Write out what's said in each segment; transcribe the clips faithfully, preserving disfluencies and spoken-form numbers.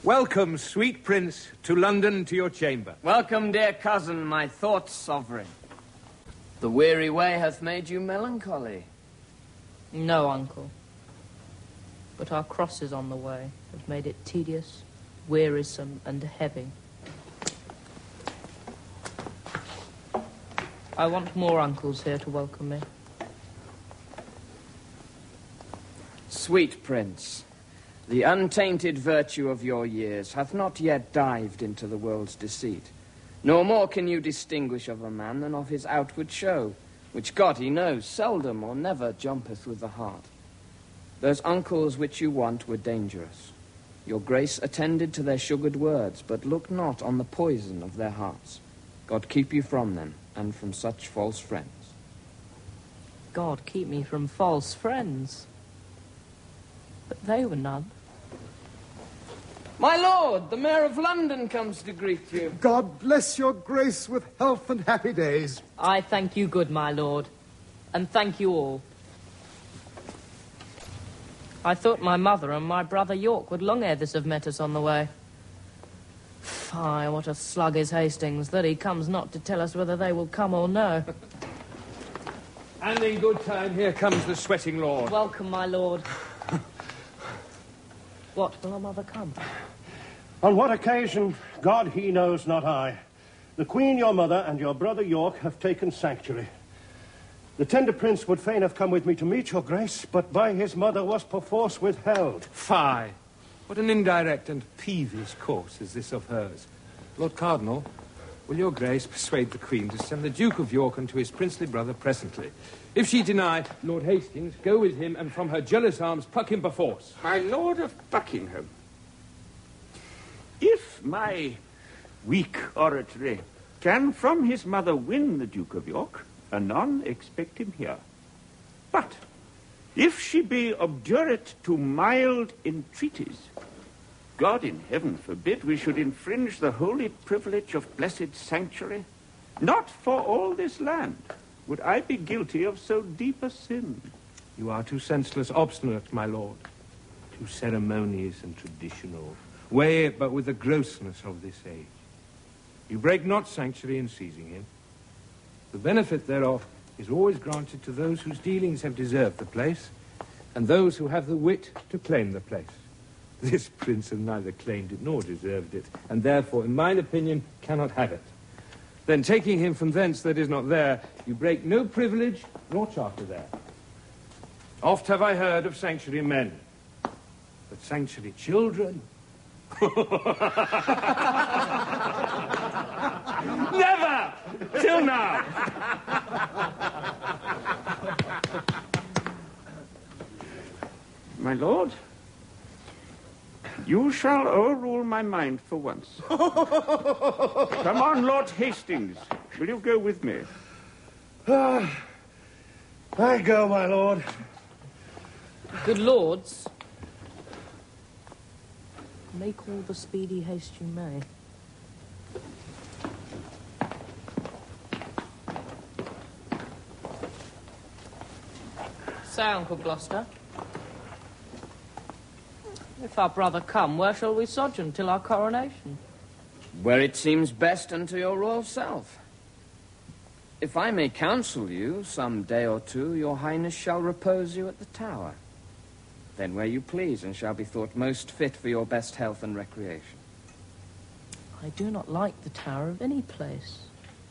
Welcome, sweet prince, to London, to your chamber. Welcome, dear cousin, my thoughts sovereign. The weary way hath made you melancholy. No, uncle. But our crosses on the way have made it tedious, wearisome, and heavy. I want more uncles here to welcome me. Sweet prince, the untainted virtue of your years hath not yet dived into the world's deceit, nor more can you distinguish of a man than of his outward show, which God he knows seldom or never jumpeth with the heart. Those uncles which you want were dangerous. Your grace attended to their sugared words, but look not on the poison of their hearts. God keep you from them, and from such false friends. God keep me from false friends. But they were none. My lord, the Mayor of London comes to greet you. God bless your grace with health and happy days. I thank you, good my lord, and thank you all. I thought my mother and my brother York would long ere this have met us on the way. Fie, what a slug is Hastings, that he comes not to tell us whether they will come or no. And in good time, here comes the sweating lord. Welcome, my lord. What, will our mother come? On what occasion, God he knows, not I. The Queen, your mother, and your brother York have taken sanctuary. The tender prince would fain have come with me to meet your grace, but by his mother was perforce withheld. Fie! What an indirect and peevish course is this of hers. Lord Cardinal, will your grace persuade the Queen to send the Duke of York unto his princely brother presently? If she deny, Lord Hastings, go with him and from her jealous arms pluck him perforce. My Lord of Buckingham, if my weak oratory can from his mother win the Duke of York, anon expect him here. But if she be obdurate to mild entreaties, God in heaven forbid we should infringe the holy privilege of blessed sanctuary. Not for all this land would I be guilty of so deep a sin. You are too senseless obstinate, my lord. Too ceremonious and traditional. Weigh it but with the grossness of this age. You break not sanctuary in seizing him. The benefit thereof is always granted to those whose dealings have deserved the place, and those who have the wit to claim the place. This prince has neither claimed it nor deserved it, and therefore, in mine opinion, cannot have it. Then, taking him from thence that is not there, you break no privilege nor charter there. Oft have I heard of sanctuary men, but sanctuary children? Never! Till now! My lord, you shall overrule my mind for once. Come on, Lord Hastings. Will you go with me? Ah, I go, my lord. Good lords, make all the speedy haste you may. Say, Uncle Gloucester, if our brother come, where shall we sojourn till our coronation? Where it seems best unto your royal self. If I may counsel you, some day or two your highness shall repose you at the Tower. Then where you please, and shall be thought most fit for your best health and recreation. I do not like the Tower of any place.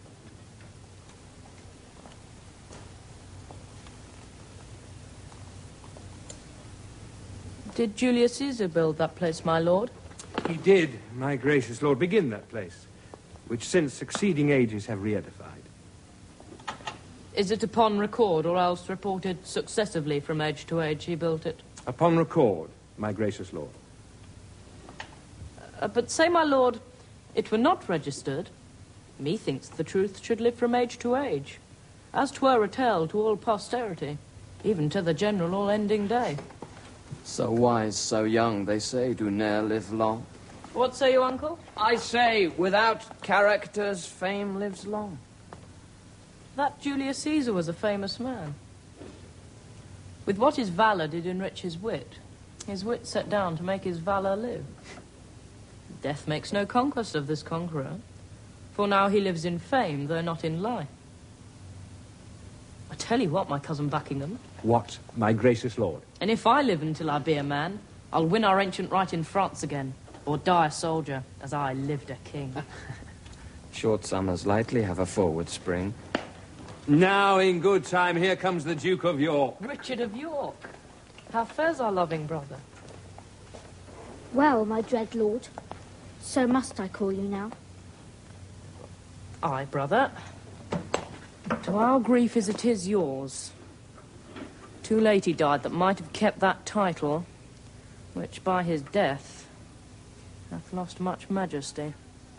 Did Julius Caesar build that place, my lord? He did, my gracious lord, begin that place, which since succeeding ages have re-edified. Is it upon record, or else reported successively from age to age he built it? Upon record, my gracious lord. Uh, but say, my lord, it were not registered. Methinks the truth should live from age to age, as 'twere a tale to all posterity, even to the general all-ending day. So wise, so young, they say, do ne'er live long. What say you, uncle? I say, without characters, fame lives long. That Julius Caesar was a famous man. With what his valour did enrich his wit, his wit set down to make his valour live. Death makes no conquest of this conqueror, for now he lives in fame, though not in life. I tell you what, my cousin Buckingham. What, my gracious lord? And if I live until I be a man, I'll win our ancient right in France again, or die a soldier, as I lived a king. Short summers lightly have a forward spring. Now, in good time, here comes the Duke of York. Richard of York. How fares our loving brother? Well, my dread lord, so must I call you now. Aye, brother. To our grief as it is yours. Too late he died that might have kept that title, which by his death hath lost much majesty.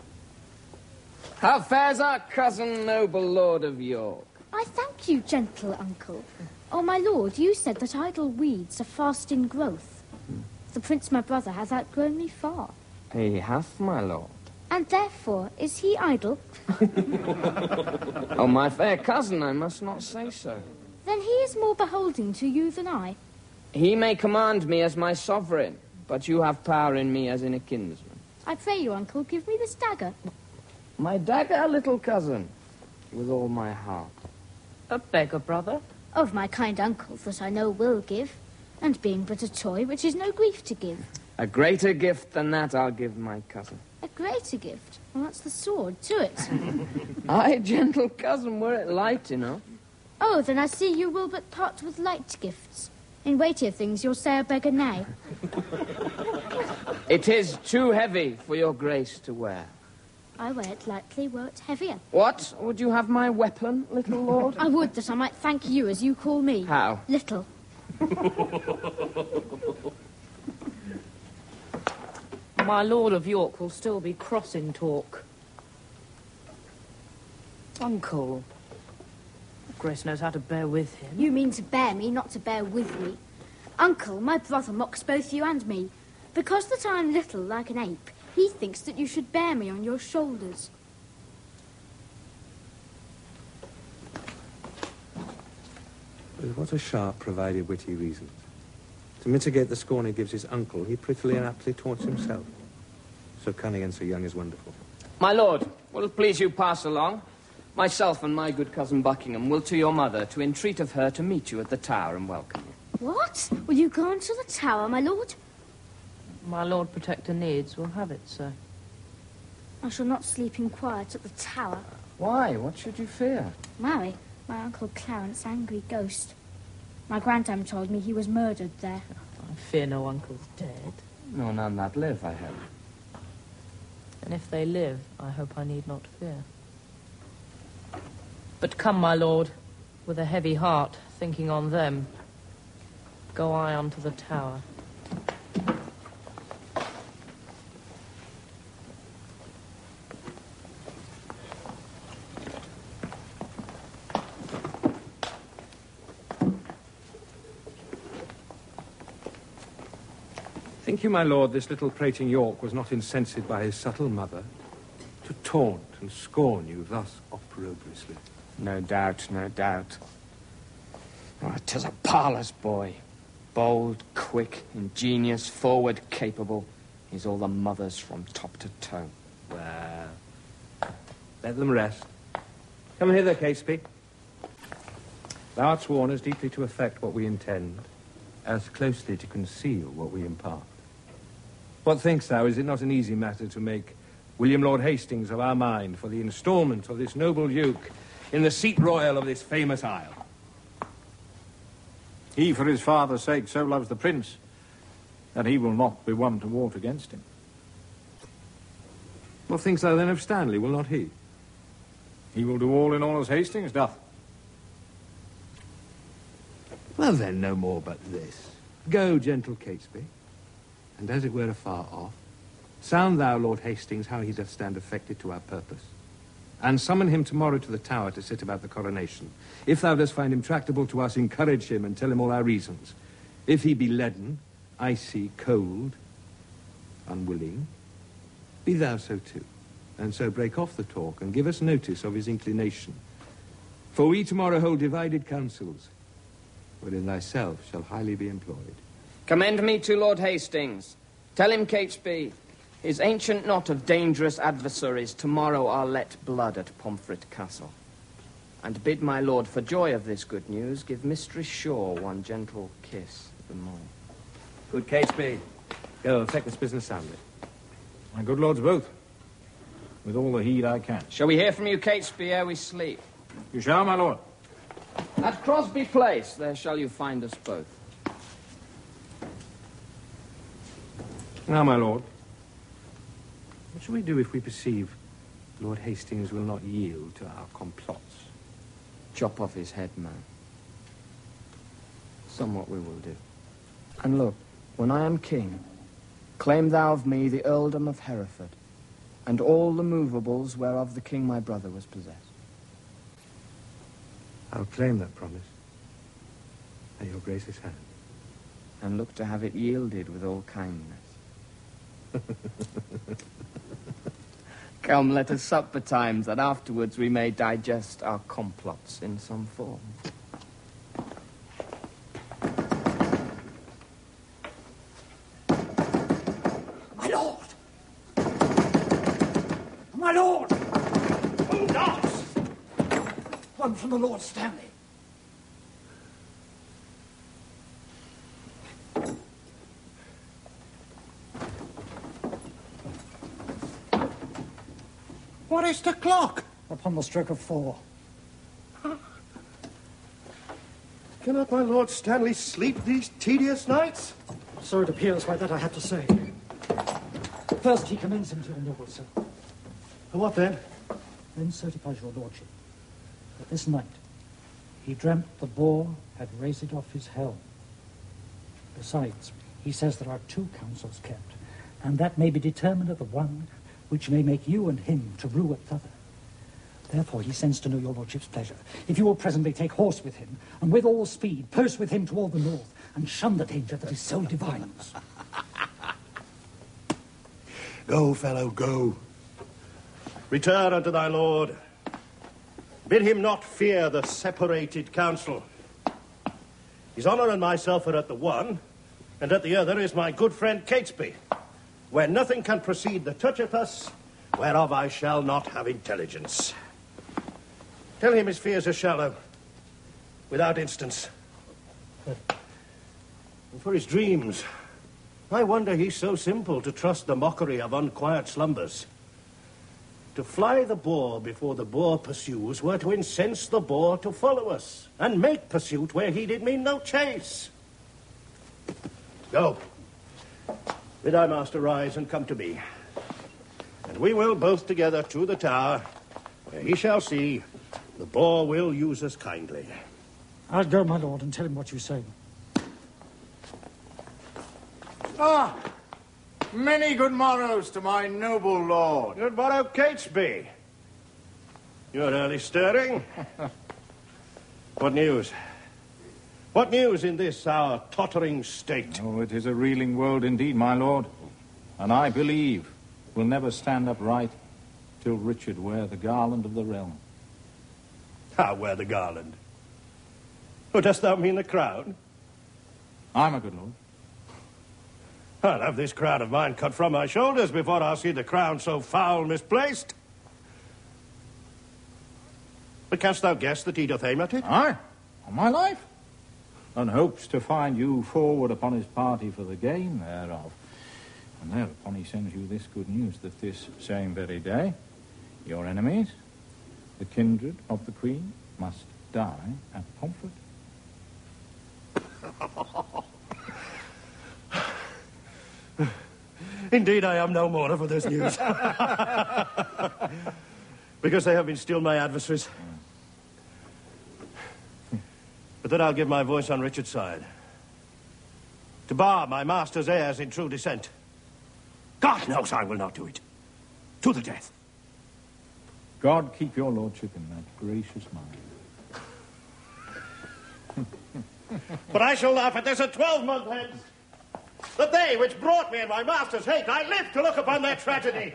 How fares our cousin, noble lord of York? I thank you, gentle uncle. Oh, my lord, you said that idle weeds are fast in growth. Hmm. The prince, my brother, has outgrown me far. He hath, my lord. And therefore, is he idle? Oh, my fair cousin, I must not say so. Then he is more beholding to you than I. He may command me as my sovereign, but you have power in me as in a kinsman. I pray you, uncle, give me this dagger. My dagger, little cousin, with all my heart. A beggar, brother? Of my kind uncle that I know will give, and being but a toy which is no grief to give. A greater gift than that I'll give my cousin. A greater gift? Well, that's the sword, to it. Aye, gentle cousin, were it light enough. Oh, then I see you will but part with light gifts. In weightier things you'll say a beggar nay. It is too heavy for your grace to wear. I wear it lightly, were it heavier. What? Would you have my weapon, little lord? I would, that I might thank you as you call me. How? Little. My lord of York will still be cross in talk. Uncle. Grace knows how to bear with him. You mean to bear me, not to bear with me. Uncle, my brother mocks both you and me. Because that I am little, like an ape, he thinks that you should bear me on your shoulders. With what a sharp, provided, witty reasons. To mitigate the scorn he gives his uncle, he prettily and aptly taunts himself. So cunning and so young is wonderful. My lord, will it please you pass along? Myself and my good cousin Buckingham will to your mother to entreat of her to meet you at the Tower and welcome you. What? Will you go on to the Tower, my lord? My Lord Protector Needs will have it, sir. I shall not sleep in quiet at the Tower. Why? What should you fear? Marry, my Uncle Clarence, angry ghost. My granddam told me he was murdered there. I fear no uncle's dead. No, none that live, I hope. And if they live, I hope I need not fear. But come, my lord, with a heavy heart, thinking on them, go I unto the Tower. Think you, my lord, this little prating York was not incensed by his subtle mother to taunt and scorn you thus opprobriously? No doubt, no doubt. Oh, 'tis a parlous boy. Bold, quick, ingenious, forward, capable. He's all the mother's from top to toe. Well, let them rest. Come hither, Catesby. Thou art sworn as deeply to effect what we intend, as closely to conceal what we impart. What thinkst thou, is it not an easy matter to make William Lord Hastings of our mind for the instalment of this noble duke in the seat royal of this famous isle? He, for his father's sake, so loves the prince that he will not be one to ward against him. What thinkst thou then of Stanley, will not he? He will do all in all as Hastings doth. Well then, no more but this. Go, gentle Catesby, and as it were afar off, sound thou Lord Hastings how he doth stand affected to our purpose, and summon him tomorrow to the Tower to sit about the coronation. If thou dost find him tractable to us, encourage him and tell him all our reasons. If he be leaden, icy, cold, unwilling, be thou so too, and so break off the talk and give us notice of his inclination. For we tomorrow hold divided councils, wherein thyself shall highly be employed. Commend me to Lord Hastings. Tell him, Catesby, His ancient knot of dangerous adversaries tomorrow are let blood at Pomfret Castle. And bid my lord, for joy of this good news, give Mistress Shaw one gentle kiss the more. Good Catesby. Go, effect this business soundly. My good lords both, with all the heed I can. Shall we hear from you, Catesby, ere we sleep? You shall, my lord. At Crosby Place, there shall you find us both. Now, my lord, what shall we do if we perceive Lord Hastings will not yield to our complots? Chop off his head, man. Somewhat we will do. And look, when I am king, claim thou of me the earldom of Hereford, and all the movables whereof the king my brother was possessed. I'll claim that promise at your grace's hand. And look to have it yielded with all kindness. Come, let us sup betimes, that afterwards we may digest our complots in some form. My lord! My lord! Who knocks? One from the Lord Stanley. What is the clock? Upon the stroke of four. Cannot my Lord Stanley sleep these tedious nights? So it appears by that I have to say. First he commends him to your noble self. What then? Then certifies your lordship that this night he dreamt the boar had raised off his helm. Besides, he says there are two councils kept, and that may be determined at the one which may make you and him to rue at t'other. Therefore he sends to know your lordship's pleasure, if you will presently take horse with him, and with all speed purse with him toward the north, and shun the danger that his soul divines. Go, fellow, go. Return unto thy lord. Bid him not fear the separated council. His honour and myself are at the one, and at the other is my good friend Catesby, where nothing can proceed that toucheth us, whereof I shall not have intelligence. Tell him his fears are shallow, without instance. And for his dreams, I wonder he's so simple to trust the mockery of unquiet slumbers. To fly the boar before the boar pursues were to incense the boar to follow us, and make pursuit where he did mean no chase. Go. Bid thy master rise and come to me, and we will both together to the tower, where he shall see the boar will use us kindly. I'll go, my lord, and tell him what you say. Ah, many good morrows to my noble lord. Good morrow, Catesby. You're early stirring. What news? What news in this, our tottering state? Oh, it is a reeling world indeed, my lord. And I believe will never stand upright till Richard wear the garland of the realm. How wear the garland? Or dost thou mean the crown? Aye, my good lord. I'll have this crown of mine cut from my shoulders before I'll see the crown so foul misplaced. But canst thou guess that he doth aim at it? Aye, on my life. And hopes to find you forward upon his party for the gain thereof. And thereupon he sends you this good news, that this same very day, your enemies, the kindred of the Queen, must die at Pomfret. Indeed, I am no mourner for this news. Because they have been still my adversaries. But then I'll give my voice on Richard's side, to bar my master's heirs in true descent. God knows I will not do it. To the death. God keep your lordship in that gracious mind. But I shall laugh at this a twelvemonth hence. The day which brought me and my master's hate, I live to look upon their tragedy.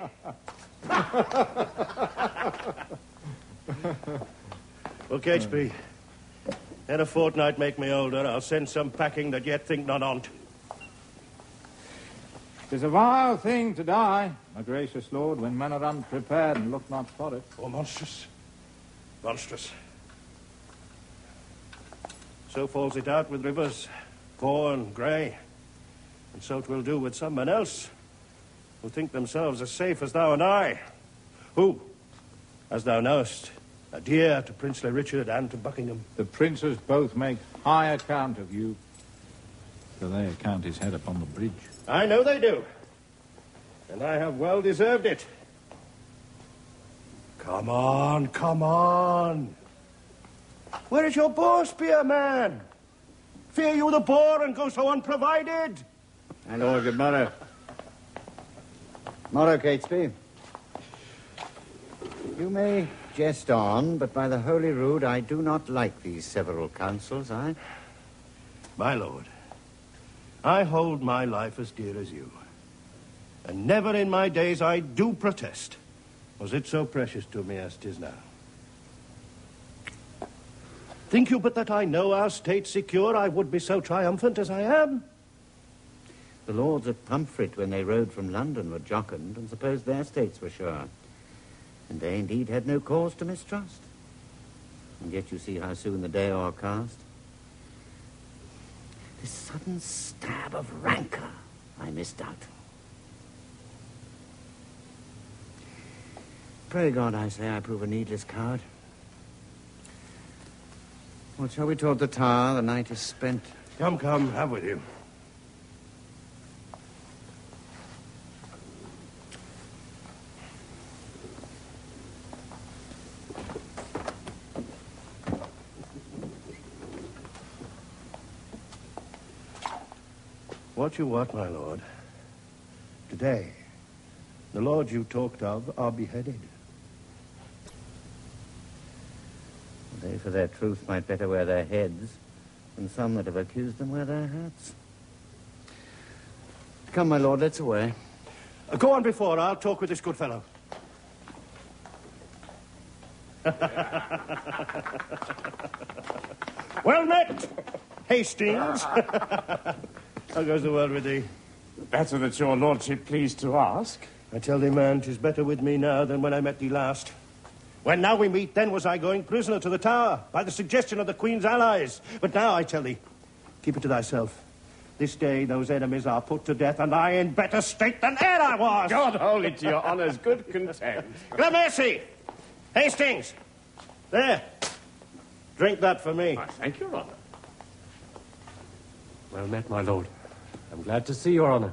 Well, Catesby, in a fortnight make me older, I'll send some packing that yet think not on't. 'Tis a vile thing to die, my gracious lord, when men are unprepared and look not for it. Oh, monstrous. Monstrous. So falls it out with rivers, poor and grey. And so 'twill do with some men else, who think themselves as safe as thou and I, who, as thou knowest, are dear to princely Richard and to Buckingham. The princes both make high account of you, for they account his head upon the bridge. I know they do, and I have well deserved it. Come on, come on. Where is your boar spear, man? Fear you the boar and go so unprovided? My lord, good morrow. Morrow, Catesby. You may jest on, but by the Holy Rood, I do not like these several councils, I. My lord, I hold my life as dear as you. And never in my days, I do protest, was it so precious to me as 'tis now. Think you but that I know our state secure, I would be so triumphant as I am? The lords at Pomfret, when they rode from London, were jocund and supposed their states were sure. And they indeed had no cause to mistrust. And yet you see how soon the day o'ercast. This sudden stab of rancour I misdoubt. Pray God, I say, I prove a needless coward. What shall we toward the tower? The night is spent. Come, come, have with you. What you want, my lord? Today, the lords you talked of are beheaded. They, for their truth, might better wear their heads, and some that have accused them wear their hats. Come, my lord, let's away. Uh, go on before, I'll talk with this good fellow. Well met, Hastings. How goes the world with thee? Better that your lordship pleased to ask. I tell thee, man, 'tis better with me now than when I met thee last. When now we meet, then was I going prisoner to the Tower by the suggestion of the Queen's allies. But now, I tell thee, keep it to thyself. This day those enemies are put to death, and I in better state than e'er I was. God hold it to your honour's good content. Gramercy! Hastings! There. Drink that for me. I thank your honour. Well met, my lord. I'm glad to see your honour.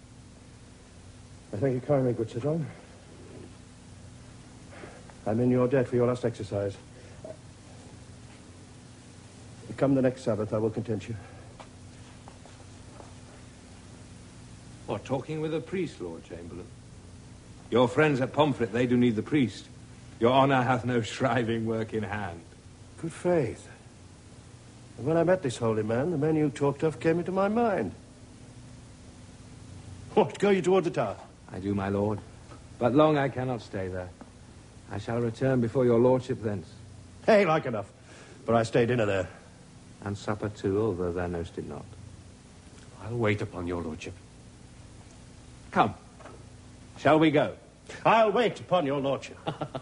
I thank you kindly, good Sir John. I'm in your debt for your last exercise. Come the next Sabbath, I will content you. What, talking with a priest, Lord Chamberlain? Your friends at Pomfret, they do need the priest. Your honour hath no shriving work in hand. Good faith. And when I met this holy man, the men you talked of came into my mind. What, go you toward the Tower? I do, my lord. But long I cannot stay there. I shall return before your lordship thence. Hey, like enough. For I stay dinner there. And supper too, although thou knowst it not. I'll wait upon your lordship. Come. Shall we go? I'll wait upon your lordship.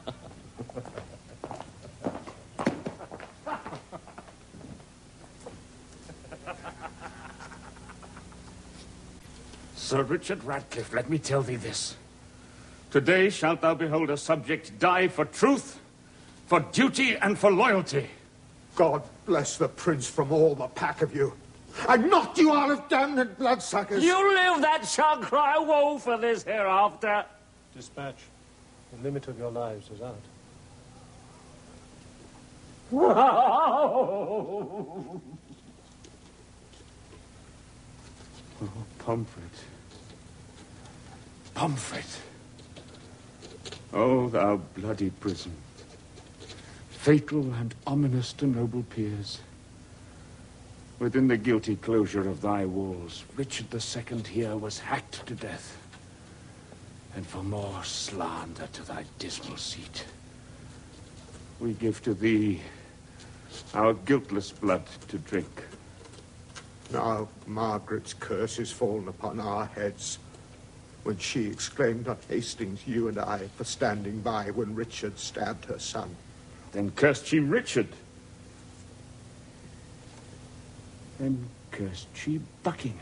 Sir Richard Ratcliffe, let me tell thee this. Today shalt thou behold a subject die for truth, for duty, and for loyalty. God bless the prince from all the pack of you. And not you all of damned bloodsuckers. You live that shall cry woe for this hereafter. Dispatch. The limit of your lives is out. Oh, Pomfret. Pomfret. Oh, thou bloody prison. Fatal and ominous to noble peers. Within the guilty closure of thy walls, Richard the Second here was hacked to death. And for more slander to thy dismal seat, we give to thee our guiltless blood to drink. Now Margaret's curse is fallen upon our heads. when she exclaimed on Hastings, you and I, for standing by when Richard stabbed her son. Then cursed she Richard. Then cursed she Buckingham.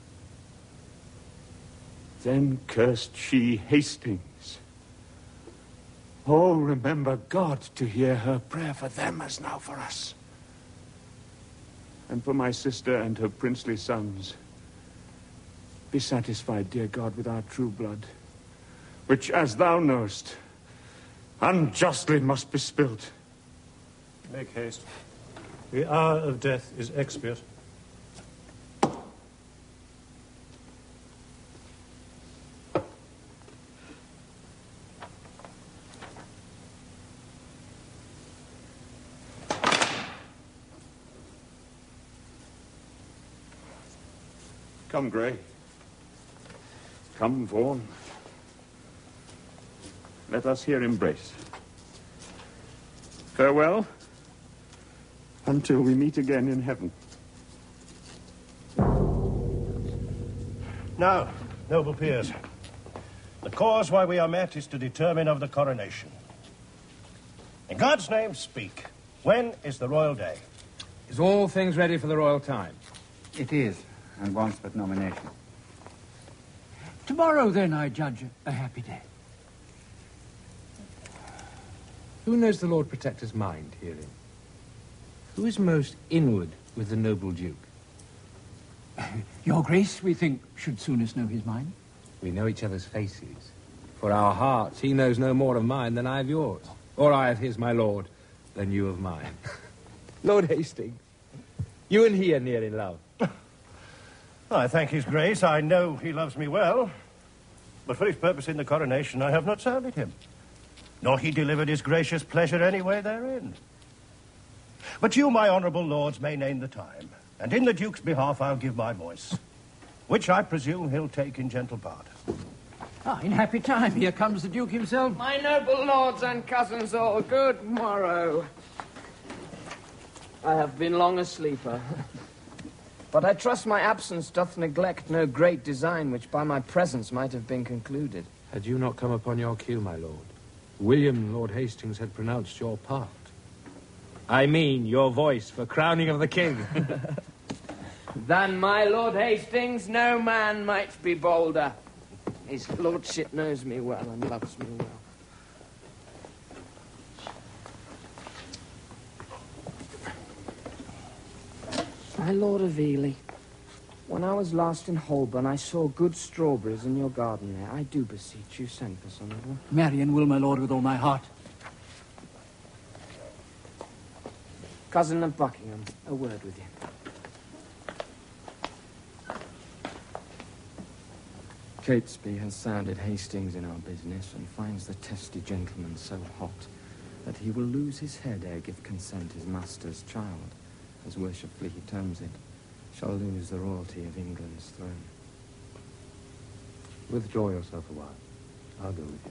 Then cursed she Hastings. Oh, remember God to hear her prayer for them as now for us. And for my sister and her princely sons, be satisfied, dear God, with our true blood, which, as thou knowest, unjustly must be spilt. Make haste. The hour of death is expiate. Come, Grey. Come, Vaughan. Let us here embrace. Farewell, until we meet again in heaven. Now, noble peers, the cause why we are met is to determine of the coronation. In God's name, speak. When is the royal day? Is all things ready for the royal time? It is, and wants but nomination. Tomorrow, then, I judge a happy day. Who knows the Lord Protector's mind herein? Who is most inward with the noble Duke? Your Grace, we think, should soonest know his mind. We know each other's faces. For our hearts, he knows no more of mine than I of yours. Or I of his, my lord, than you of mine. Lord Hastings, you and he are near in love. I thank his grace. I know he loves me well. But for his purpose in the coronation, I have not sounded him. Nor he delivered his gracious pleasure any way therein. But you, my honourable lords, may name the time. And in the Duke's behalf, I'll give my voice. Which I presume he'll take in gentle part. Ah, in happy time. Here comes the Duke himself. My noble lords and cousins all, good morrow. I have been long a sleeper. But I trust my absence doth neglect no great design which by my presence might have been concluded. Had you not come upon your cue, my lord, William, Lord Hastings, had pronounced your part. I mean, your voice for crowning of the king. Than my Lord Hastings, no man might be bolder. His lordship knows me well and loves me well. My Lord of Ely, when I was last in Holborn, I saw good strawberries in your garden there. I do beseech you, send for some of them. Marion will, my lord, with all my heart. Cousin of Buckingham, a word with you. Catesby has sounded Hastings in our business and finds the testy gentleman so hot that he will lose his head ere give consent his master's child, as worshipfully he terms it, shall lose the royalty of England's throne. Withdraw yourself a while. I'll go with you.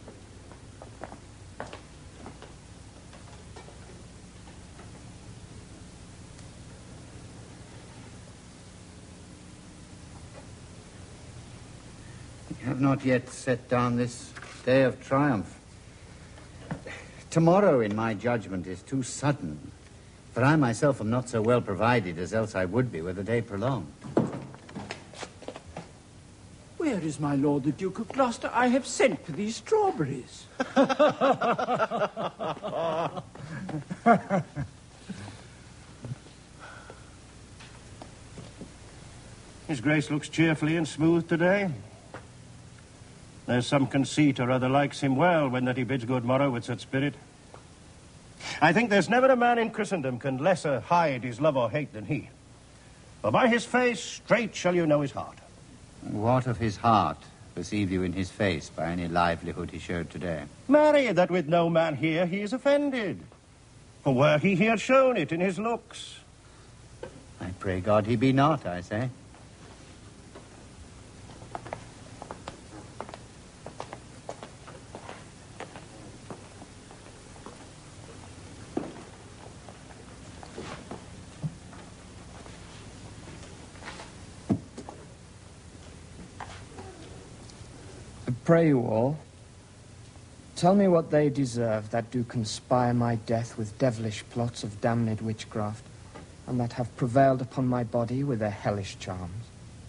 You have not yet set down this day of triumph. Tomorrow, in my judgment, is too sudden. For I myself am not so well provided as else I would be were the day prolonged. Where is my lord the Duke of Gloucester? I have sent for these strawberries. His grace looks cheerfully and smooth today. There's some conceit or other likes him well when that he bids good morrow with such spirit. I think there's never a man in Christendom can lesser hide his love or hate than he. For by his face straight shall you know his heart. What of his heart perceive you in his face by any livelihood he showed today? Marry, that with no man here he is offended. For were he, he had shown it in his looks. I pray God he be not, I say. pray you all, tell me what they deserve that do conspire my death with devilish plots of damned witchcraft, and that have prevailed upon my body with their hellish charms.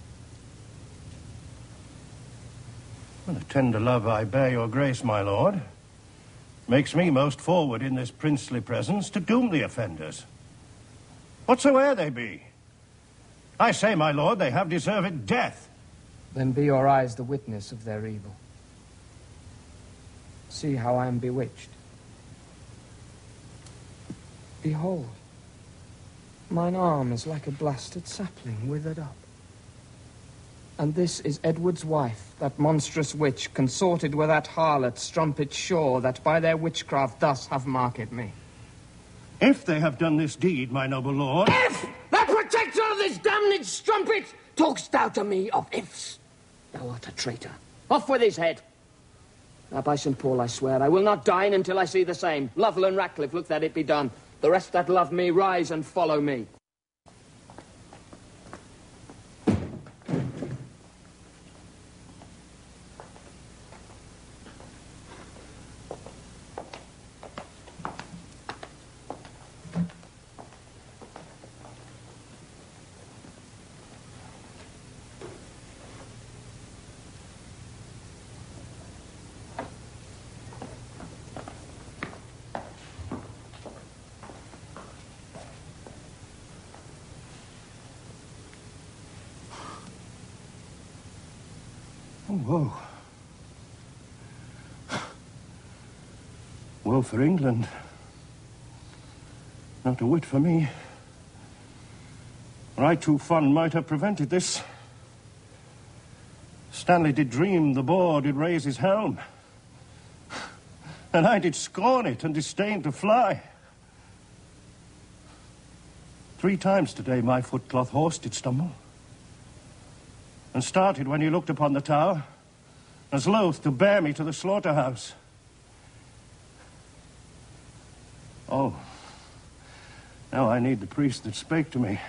Well, the tender love I bear your grace, my lord, makes me most forward in this princely presence to doom the offenders, whatsoe'er they be. I say, my lord, they have deserved death. Then be your eyes the witness of their evil. See how I am bewitched. Behold, mine arm is like a blasted sapling withered up. And this is Edward's wife, that monstrous witch, consorted with that harlot Strumpet Shaw, that by their witchcraft thus have marked me. If they have done this deed, my noble lord... If! The protector of this damned strumpet! Talk'st thou to me of ifs? Thou art a traitor. Off with his head. Now, by Saint Paul, I swear, I will not dine until I see the same. Lovell and Ratcliffe, look that it be done. The rest that love me, rise and follow me. Oh, whoa. Woe for England. Not a whit for me. Were I too fond, might have prevented this. Stanley did dream the boar did raise his helm, and I did scorn it and disdain to fly. Three times today my footcloth horse did stumble, and started when he looked upon the tower, as loath to bear me to the slaughterhouse. Oh, now I need the priest that spake to me.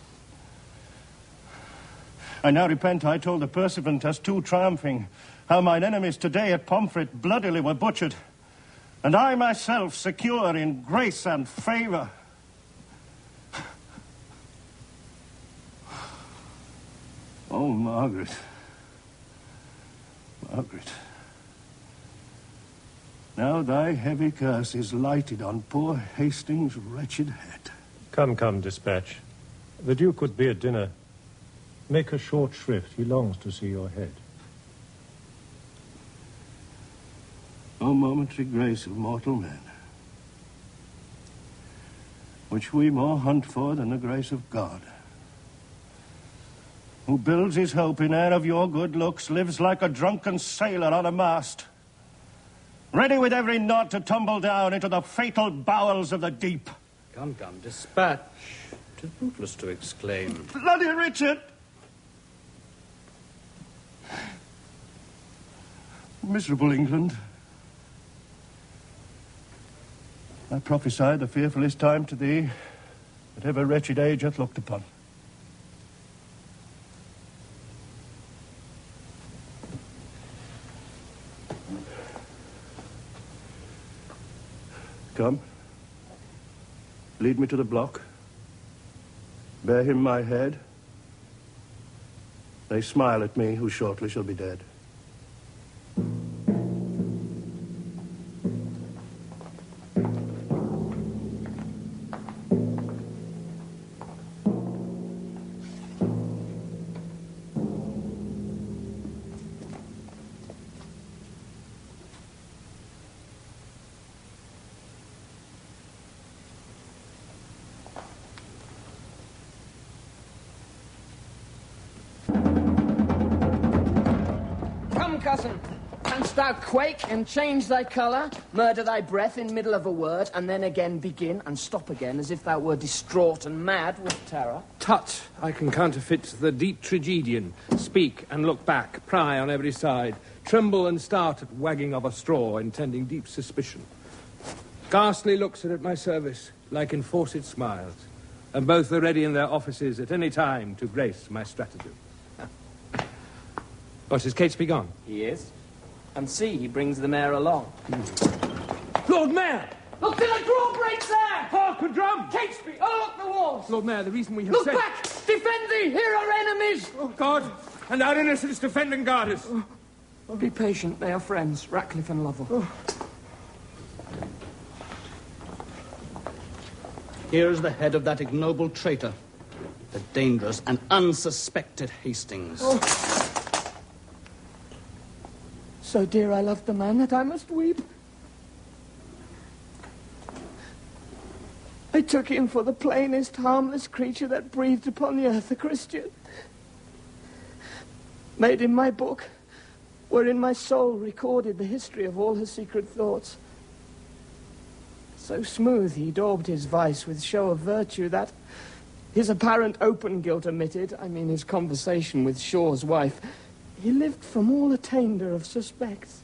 I now repent I told the pursuivant as too triumphing how mine enemies today at Pomfret bloodily were butchered, and I myself secure in grace and favour. Oh, Margaret. Margaret. Now thy heavy curse is lighted on poor Hastings' wretched head. Come, come, dispatch. The Duke would be at dinner. Make a short shrift. He longs to see your head. O momentary grace of mortal men, which we more hunt for than the grace of God, who builds his hope in air of your good looks, lives like a drunken sailor on a mast, ready with every knot to tumble down into the fatal bowels of the deep. Come, come, dispatch. 'Tis bootless to exclaim. Bloody Richard! Miserable England. I prophesy the fearfullest time to thee that ever wretched age hath looked upon. Come, lead me to the block. Bear him my head. They smile at me who shortly shall be dead. Cousin, canst thou quake and change thy colour, murder thy breath in middle of a word, and then again begin and stop again as if thou were distraught and mad with terror? Tut, I can counterfeit the deep tragedian, speak and look back, pry on every side, tremble and start at wagging of a straw, intending deep suspicion. Ghastly looks are at my service, like enforced smiles, and both are ready in their offices at any time to grace my stratagem. What, is Catesby gone? He is. And see, he brings the mayor along. Lord Mayor! Look to the drawbridge there! Hark a drum! Catesby, oh, look the walls! Lord Mayor, the reason we have Look sent... back! Defend thee! Here are enemies! Oh, God! And our innocents defend and guard us. Oh, be patient. They are friends, Ratcliffe and Lovell. Oh. Here is the head of that ignoble traitor, the dangerous and unsuspected Hastings. Oh. So dear I loved the man that I must weep. I took him for the plainest, harmless creature that breathed upon the earth, a Christian. Made him my book, wherein my soul recorded the history of all her secret thoughts. So smooth he daubed his vice with show of virtue that, his apparent open guilt omitted, I mean his conversation with Shaw's wife, he lived from all attainder of suspects.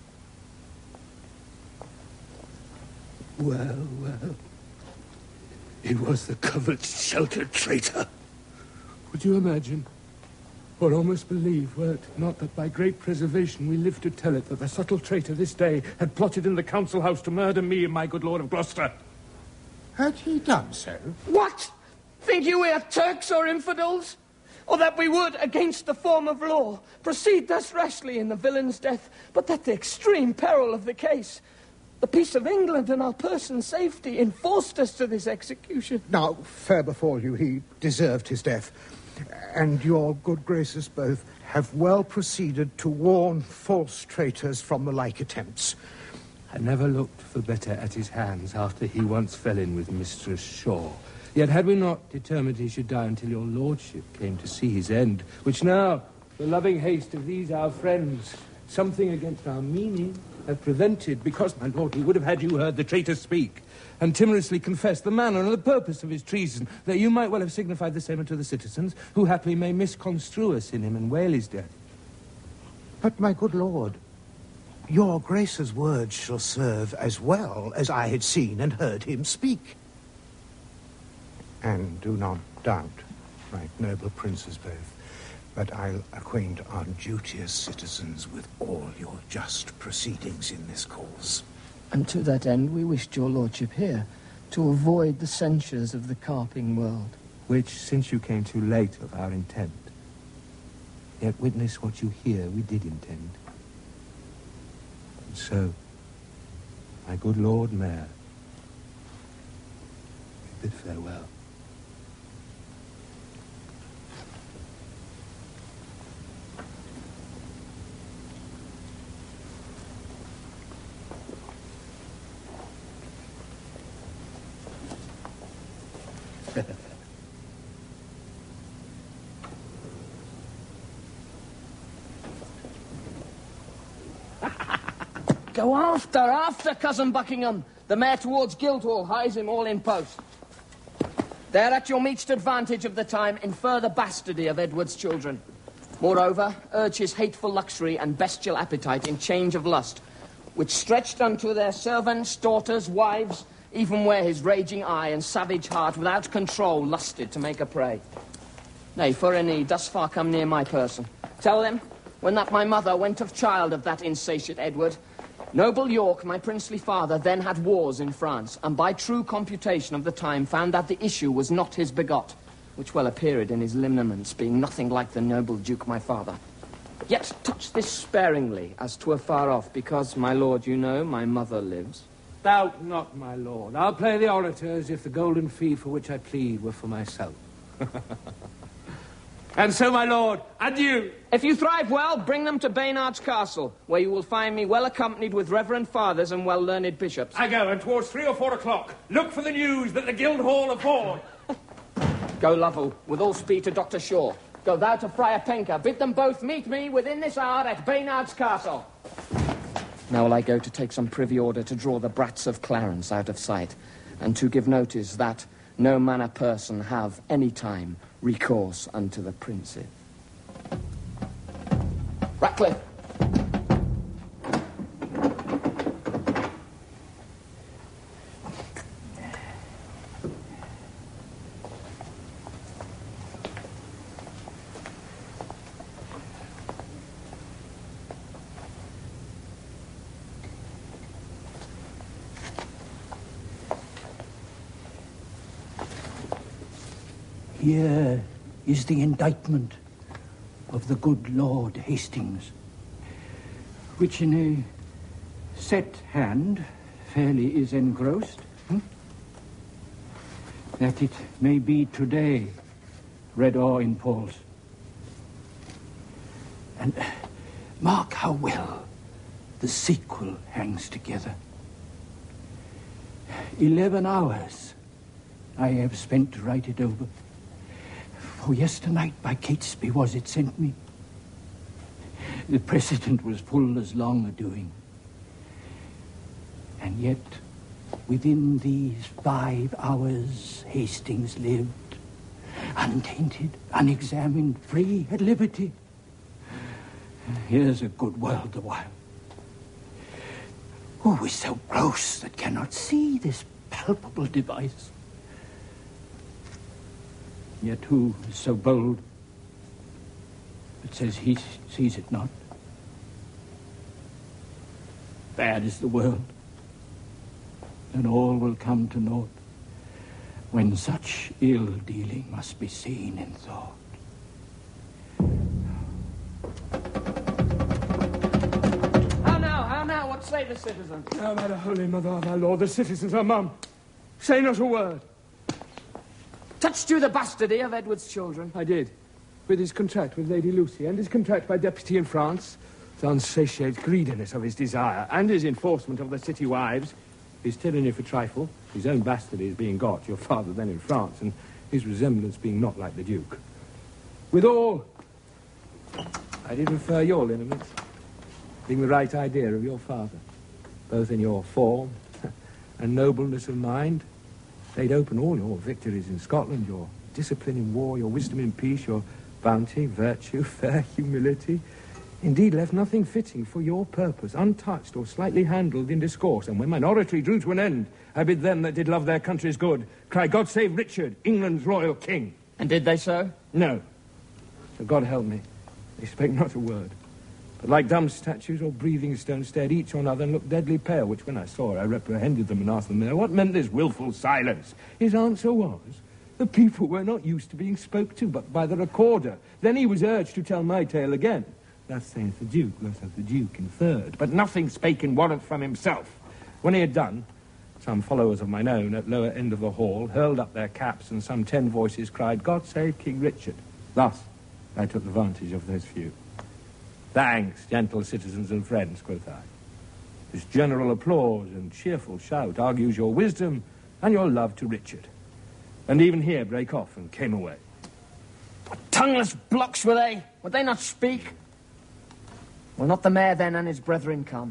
Well, well. He was the covert, sheltered traitor. Would you imagine, or almost believe, were it not that by great preservation we live to tell it, that the subtle traitor this day had plotted in the council house to murder me and my good lord of Gloucester? Had he done so? What? Think you we are Turks or infidels? Or that we would, against the form of law, proceed thus rashly in the villain's death, but that the extreme peril of the case, the peace of England and our person's safety, enforced us to this execution? Now, fair before you, he deserved his death. And your good graces both have well proceeded to warn false traitors from the like attempts. I never looked for better at his hands after he once fell in with Mistress Shaw. Yet had we not determined he should die until your lordship came to see his end, which now, the loving haste of these our friends, something against our meaning, have prevented, because, my lord, we would have had you heard the traitor speak, and timorously confess the manner and the purpose of his treason, that you might well have signified the same unto the citizens, who haply may misconstrue us in him and wail his death. But, my good lord, your grace's words shall serve as well as I had seen and heard him speak. And do not doubt, right noble princes both, but I'll acquaint our duteous citizens with all your just proceedings in this cause. And to that end we wished your lordship here, to avoid the censures of the carping world. Which, since you came too late of our intent, yet witness what you hear we did intend. And so, my good Lord Mayor, we bid farewell. Go after, after, cousin Buckingham. The mayor towards Guildhall hies him all in post. There at your meet's advantage of the time, infer the bastardy of Edward's children. Moreover, urge his hateful luxury and bestial appetite in change of lust, which stretched unto their servants, daughters, wives, even where his raging eye and savage heart without control lusted to make a prey. Nay, for a need, thus far come near my person. Tell them, when that my mother went of child of that insatiate Edward, noble York, my princely father, then had wars in France, and by true computation of the time found that the issue was not his begot, which well appeared in his lineaments, being nothing like the noble duke my father. Yet touch this sparingly, as 'twere far off, because, my lord, you know, my mother lives. Doubt not, my lord. I'll play the orator as if the golden fee for which I plead were for myself. And so, my lord, adieu. If you thrive well, bring them to Baynard's Castle, where you will find me well accompanied with reverend fathers and well-learned bishops. I go, and towards three or four o'clock, look for the news that the Guildhall afford. Go, Lovell, with all speed to Doctor Shaw. Go thou to Friar Penker. Bid them both meet me within this hour at Baynard's Castle. Now will I go to take some privy order to draw the brats of Clarence out of sight, and to give notice that no manner person have any time recourse unto the princes. Ratcliffe! Here is the indictment of the good Lord Hastings, which in a set hand fairly is engrossed, hmm? that it may be today read o'er in Paul's. And mark how well the sequel hangs together. Eleven hours I have spent to write it over. For yesternight by Catesby was it sent me. The precedent was full as long a-doing. And yet, within these five hours, Hastings lived, untainted, unexamined, free, at liberty. Here's a good world the while. Who is so gross that cannot see this palpable device? Yet who is so bold that says he sees it not? Bad is the world, and all will come to naught when such ill-dealing must be seen in thought. How now, how now, what say the citizens? Now, by the Holy Mother of our Lord, the citizens are mum. Say not a word. Touched you the bastardy of Edward's children? I did. With his contract with Lady Lucy, and his contract by deputy in France, the unsatiate greediness of his desire, and his enforcement of the city wives, his tyranny for trifle, his own bastardy is being got, your father then in France, and his resemblance being not like the Duke. With all, I did prefer your lineaments, being the right idea of your father, both in your form and nobleness of mind. They'd open all your victories in Scotland, your discipline in war, your wisdom in peace, your bounty, virtue, fair humility. Indeed, left nothing fitting for your purpose, untouched or slightly handled in discourse. And when mine oratory drew to an end, I bid them that did love their country's good cry, God save Richard, England's royal king. And did they so? No. So God help me, they spake not a word. But like dumb statues or breathing stones stared each on other and looked deadly pale, which when I saw I reprehended them and asked them there, what meant this wilful silence? His answer was, the people were not used to being spoke to, but by the recorder. Then he was urged to tell my tale again. Thus saith the Duke, thus hath the Duke inferred. But nothing spake in warrant from himself. When he had done, some followers of mine own at lower end of the hall hurled up their caps, and some ten voices cried, God save King Richard. Thus I took advantage of those few. Thanks, gentle citizens and friends, quoth I. This general applause and cheerful shout argues your wisdom and your love to Richard. And even here brake off and came away. What tongueless blocks were they? Would they not speak? Will not the mayor then and his brethren come?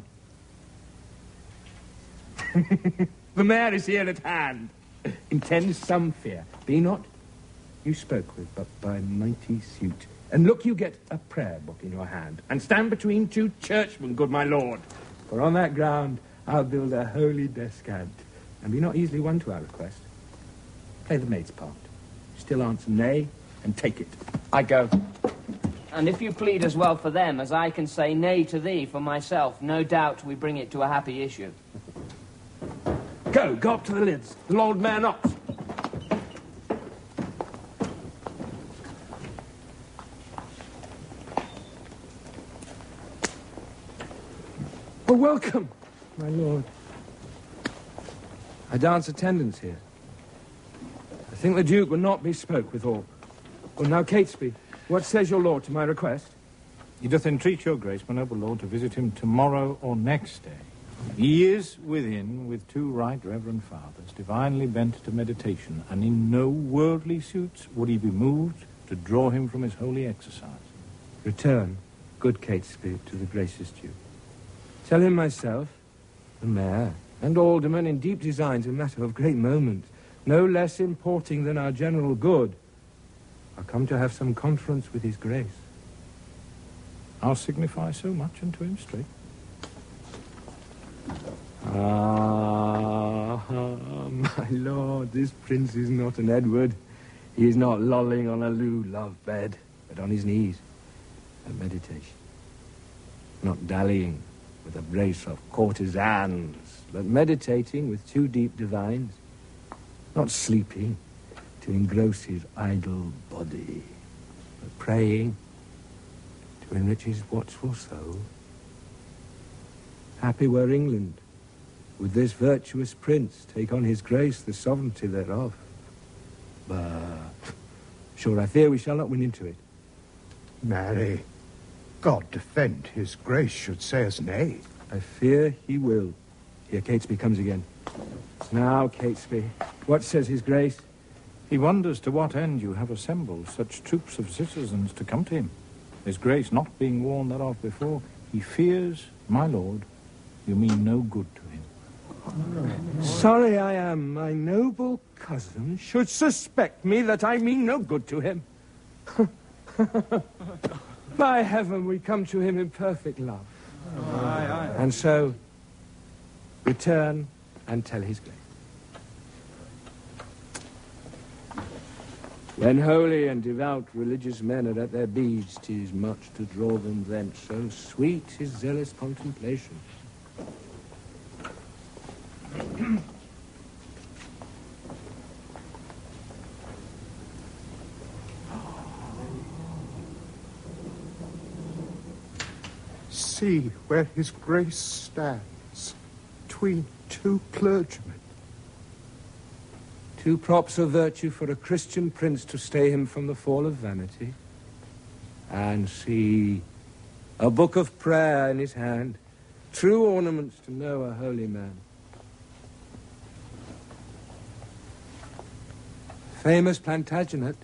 The mayor is here at hand. Intends some fear. Be not you spoke with but by mighty suit. And look, you get a prayer book in your hand, and stand between two churchmen, good my lord. For on that ground I'll build a holy descant, and be not easily won to our request. Play the maid's part. Still answer nay, and take it. I go. And if you plead as well for them as I can say nay to thee for myself, no doubt we bring it to a happy issue. Go, go up to the lids. The Lord Mayor knocks. Oh, welcome, my lord. I dance attendance here. I think the Duke will not be spoke withal. Well, now, Catesby, what says your lord to my request? He doth entreat your grace, my noble lord, to visit him tomorrow or next day. He is within with two right reverend fathers, divinely bent to meditation, and in no worldly suits would he be moved to draw him from his holy exercise. Return, good Catesby, to the gracious Duke. Tell him myself, the mayor, and aldermen in deep designs a matter of great moment, no less importing than our general good, are come to have some conference with his grace. I'll signify so much unto him straight. Ah, my lord, this prince is not an Edward. He is not lolling on a loo love bed, but on his knees at meditation. Not dallying with a brace of courtesans, but meditating with two deep divines. Not sleeping, to engross his idle body, but praying to enrich his watchful soul. Happy were England, would this virtuous prince take on his grace the sovereignty thereof. But sure I fear we shall not win into it. Marry, God defend his grace should say us nay. I fear he will. Here Catesby comes again. Now, Catesby, what says his grace? He wonders to what end you have assembled such troops of citizens to come to him. His grace not being warned thereof before, he fears, my lord, you mean no good to him. Sorry I am my noble cousin should suspect me that I mean no good to him. By heaven, we come to him in perfect love. Aye, aye. And so, return and tell his grace. When holy and devout religious men are at their beads, 'tis much to draw them thence. So sweet is zealous contemplation. See where his grace stands, between two clergymen. Two props of virtue for a Christian prince to stay him from the fall of vanity. And see, a book of prayer in his hand, true ornaments to know a holy man. Famous Plantagenet,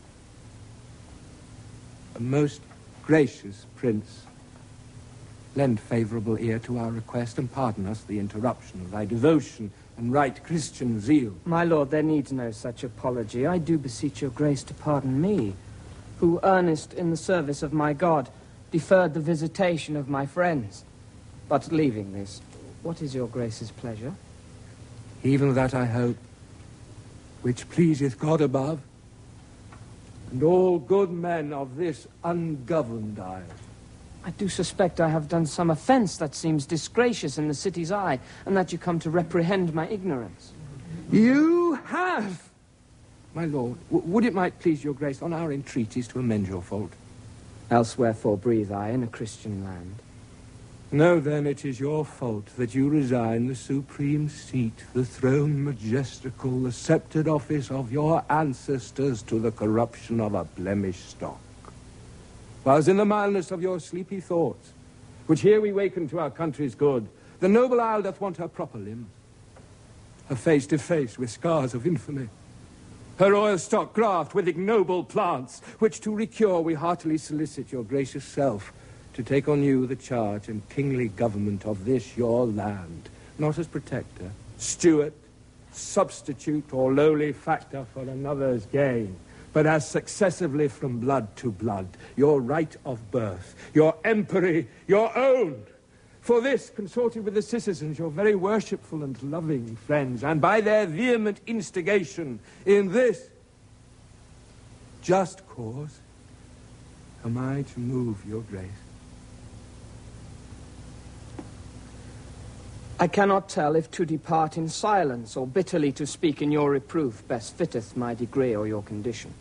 a most gracious prince, lend favourable ear to our request and pardon us the interruption of thy devotion and right Christian zeal. My lord, there needs no such apology. I do beseech your grace to pardon me, who, earnest in the service of my God, deferred the visitation of my friends. But leaving this, what is your grace's pleasure? Even that I hope, which pleaseth God above, and all good men of this ungoverned isle. I do suspect I have done some offence that seems disgracious in the city's eye, and that you come to reprehend my ignorance. You have! My lord, w would it might please your grace on our entreaties to amend your fault? Else wherefore breathe I in a Christian land? Know then it is your fault that you resign the supreme seat, the throne majestical, the sceptred office of your ancestors to the corruption of a blemished stock. Whilst in the mildness of your sleepy thoughts, which here we waken to our country's good, the noble isle doth want her proper limbs, her face defaced with scars of infamy, her royal stock graft with ignoble plants, which to recure we heartily solicit your gracious self to take on you the charge and kingly government of this your land, not as protector, steward, substitute, or lowly factor for another's gain, but as successively from blood to blood, your right of birth, your empery, your own. For this, consorted with the citizens, your very worshipful and loving friends, and by their vehement instigation in this just cause, am I to move your grace. I cannot tell if to depart in silence or bitterly to speak in your reproof best fitteth my degree or your condition.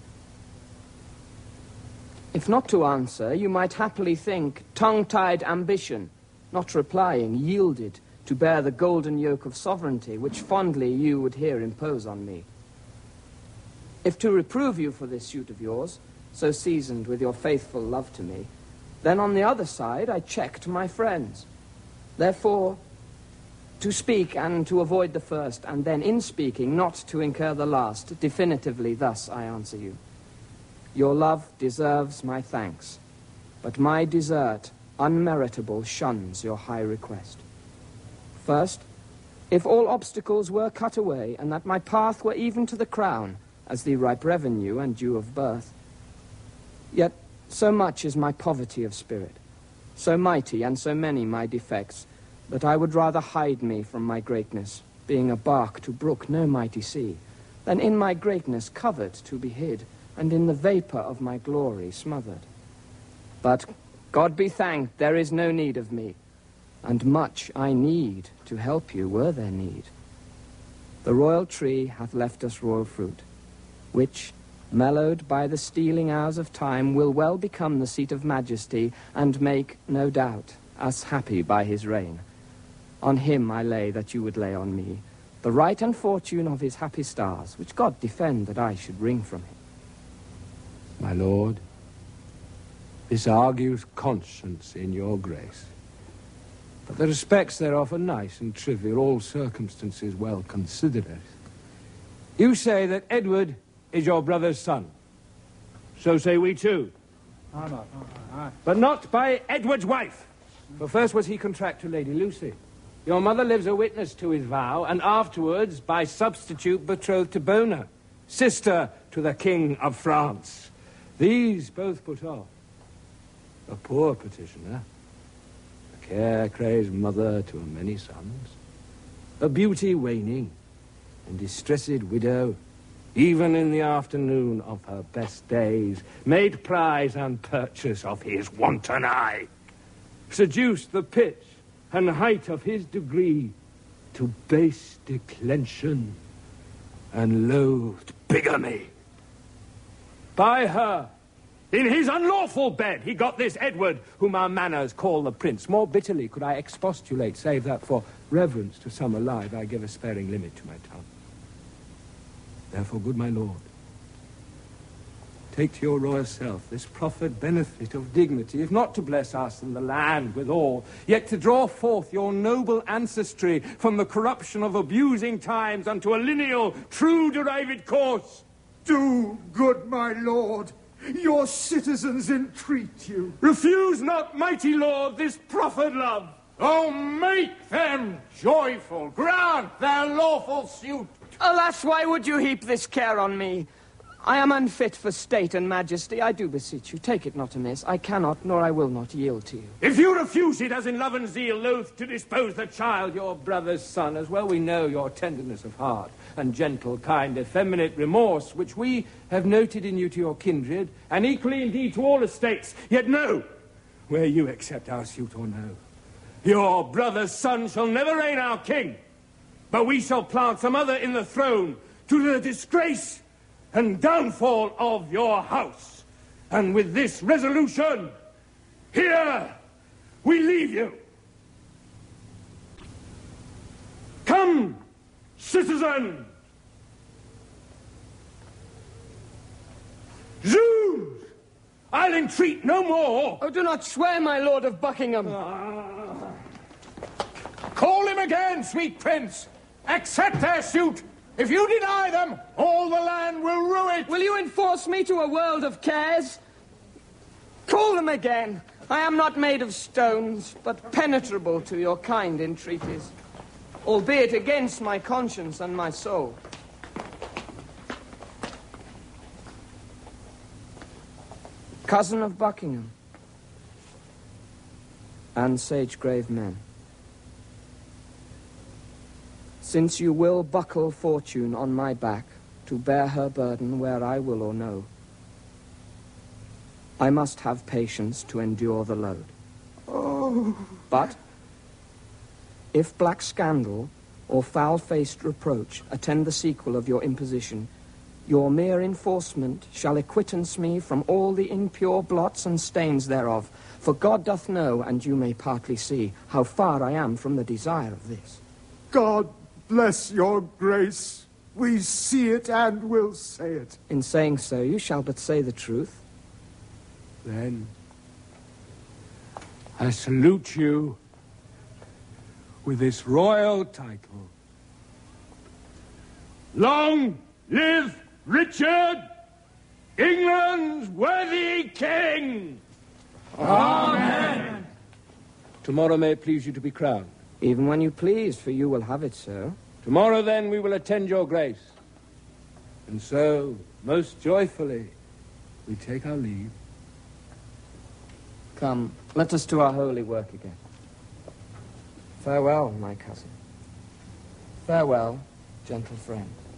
If not to answer, you might happily think tongue-tied ambition, not replying, yielded to bear the golden yoke of sovereignty which fondly you would here impose on me. If to reprove you for this suit of yours, so seasoned with your faithful love to me, then on the other side I checked my friends. Therefore, to speak and to avoid the first, and then in speaking not to incur the last, definitively thus I answer you. Your love deserves my thanks, but my desert, unmeritable, shuns your high request. First, if all obstacles were cut away, and that my path were even to the crown, as the ripe revenue and due of birth, yet so much is my poverty of spirit, so mighty and so many my defects, that I would rather hide me from my greatness, being a bark to brook no mighty sea, than in my greatness covered to be hid, and in the vapour of my glory smothered. But, God be thanked, there is no need of me, and much I need to help you were there need. The royal tree hath left us royal fruit, which, mellowed by the stealing hours of time, will well become the seat of majesty, and make, no doubt, us happy by his reign. On him I lay that you would lay on me the right and fortune of his happy stars, which God defend that I should wring from him. My lord, this argues conscience in your grace. But the respects thereof are nice and trivial, all circumstances well considered. You say that Edward is your brother's son. So say we too. Aye, aye, aye. But not by Edward's wife. For first was he contract to Lady Lucy. Your mother lives a witness to his vow, and afterwards, by substitute, betrothed to Bona, sister to the King of France. These both put off. A poor petitioner, a care-crazed mother to a many sons, a beauty waning, and distressed widow, even in the afternoon of her best days, made prize and purchase of his wanton eye, seduced the pitch and height of his degree to base declension and loathed bigamy. By her, in his unlawful bed, he got this Edward, whom our manners call the prince. More bitterly could I expostulate, save that for reverence to some alive I give a sparing limit to my tongue. Therefore, good my lord, take to your royal self this proffered benefit of dignity, if not to bless us and the land withal, yet to draw forth your noble ancestry from the corruption of abusing times unto a lineal, true derived course. Do, good my lord. Your citizens entreat you. Refuse not, mighty lord, this proffered love. Oh, make them joyful. Grant their lawful suit. Alas, why would you heap this care on me? I am unfit for state and majesty. I do beseech you, take it not amiss. I cannot, nor I will not yield to you. If you refuse it, as in love and zeal loath to dispose the child, your brother's son, as well we know your tenderness of heart and gentle, kind, effeminate remorse, which we have noted in you to your kindred, and equally indeed to all estates, yet no, where you accept our suit or no, your brother's son shall never reign our king, but we shall plant some other in the throne to the disgrace and downfall of your house. And with this resolution, here we leave you. Come, citizen. Zoos! I'll entreat no more. Oh, do not swear, my lord of Buckingham. Ah. Call him again, sweet prince. Accept their suit. If you deny them, all the land will rue it. Will you enforce me to a world of cares? Call them again. I am not made of stones, but penetrable to your kind entreaties, albeit against my conscience and my soul. Cousin of Buckingham, and sage grave men, since you will buckle fortune on my back to bear her burden where I will or no, I must have patience to endure the load. Oh. But if black scandal or foul-faced reproach attend the sequel of your imposition, your mere enforcement shall acquittance me from all the impure blots and stains thereof, for God doth know, and you may partly see, how far I am from the desire of this. God bless your grace. We see it and will say it. In saying so, you shall but say the truth. Then I salute you with this royal title. Long live Richard, England's worthy king! Amen. Tomorrow may it please you to be crowned. Even when you please, for you will have it so. Tomorrow, then, we will attend your grace. And so, most joyfully, we take our leave. Come, let us to our holy work again. Farewell, my cousin. Farewell, gentle friend.